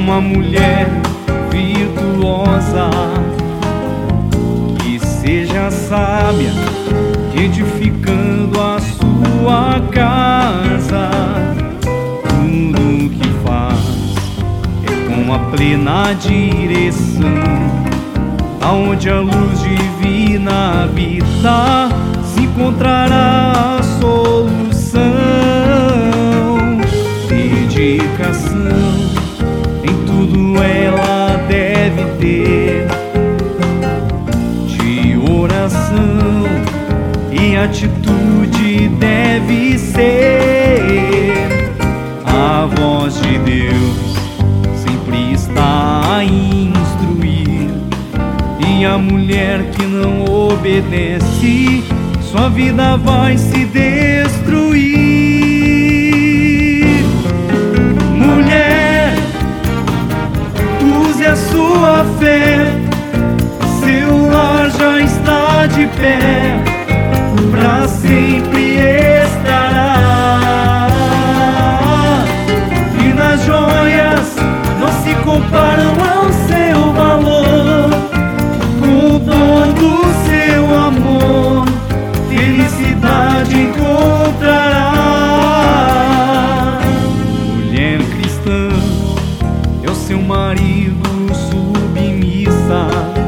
uma mulher virtuosa, que seja sábia, edificando a sua casa. Tudo o que faz é com a plena direção, aonde a luz divina habita, se encontrará a solução. Dedicação, em tudo ela deve ter, de oração e atitude deve ser. A voz de Deus sempre está a instruir, e a mulher que não obedece, sua vida vai se destruir. Mulher, use a sua fé, seu lar já está de pé, pra sempre estará. E nas joias não se comparam ao seu valor, com todo o seu amor felicidade encontrará. Mulher cristã, é o seu marido submissa,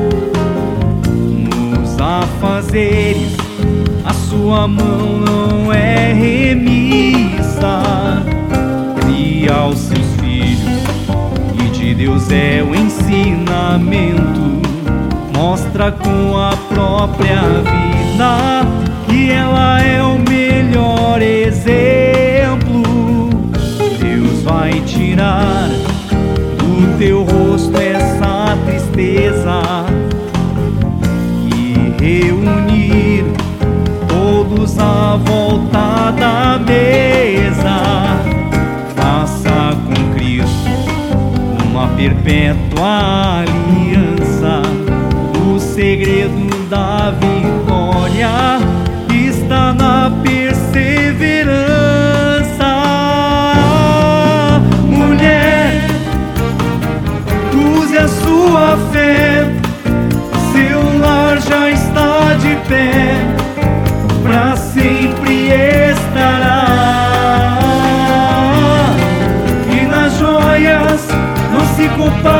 nos afazeres a sua mão não é remissa. Cria os seus filhos e de Deus é o ensinamento, mostra com a própria vida que ela é o melhor exemplo. Deus vai tirar do teu rosto essa tristeza e reunir todos à volta da mesa. Faça com Cristo uma perpétua aliança. O segredo da vitória está na perseverança. Mulher, use a sua fé, seu lar já está de pé, pra sempre estará. E nas joias não se compara